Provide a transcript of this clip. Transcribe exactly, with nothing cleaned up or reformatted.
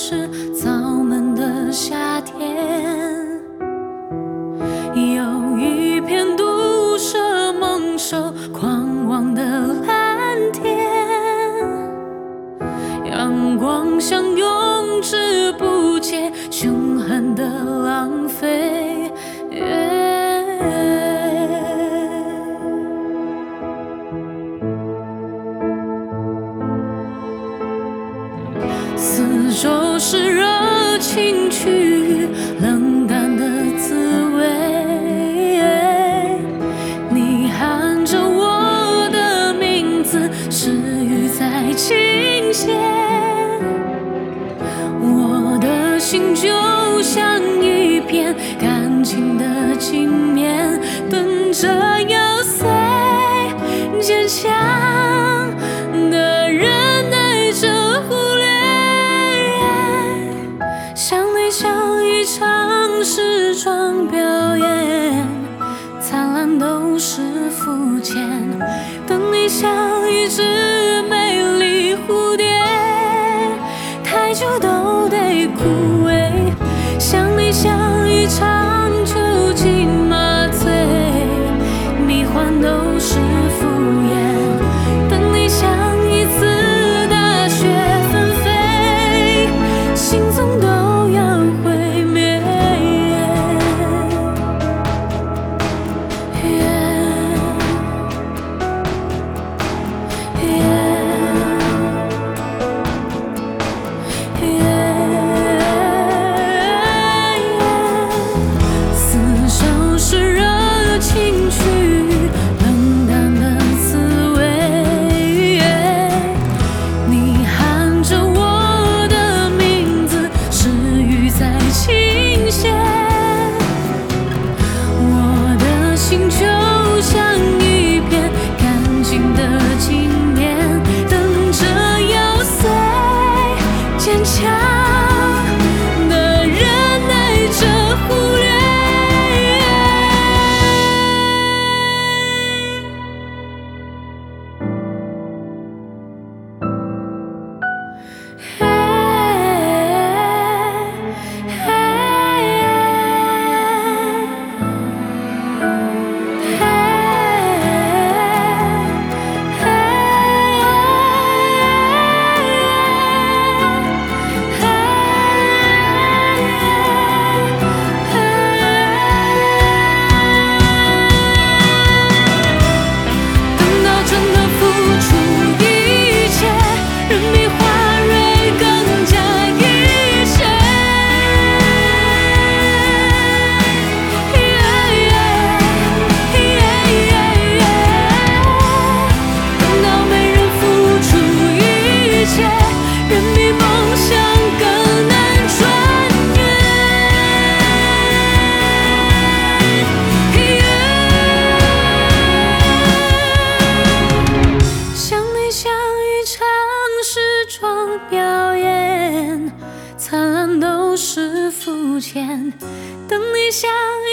是早闷的夏天，有一片毒蛇猛兽狂妄的蓝天，阳光像永志不竭凶狠的浪费。四周是热情去冷淡的滋味，你喊着我的名字，是雨在倾泻，我的心就像一片干净的镜面，等着咬碎坚强的忍耐着忽略，像你像一场时装表演，灿烂都是肤浅，等你像一只美丽蝴蝶，太久都得枯萎，像你像一场酒精麻醉，迷幻都是敷衍，等你像一次大雪纷飞，心总都要毁灭。四周是热情去冷淡的滋味，你喊着我的名字，是雨在倾泻，我的心就像一片干净的镜面，等着咬碎坚强的忍耐着忽略。等到真的付出一切，人比花蕊更加一切。等到没人付出一切，人比梦想更难穿越。像你像一场时装表演，灿烂都是肤浅，等你像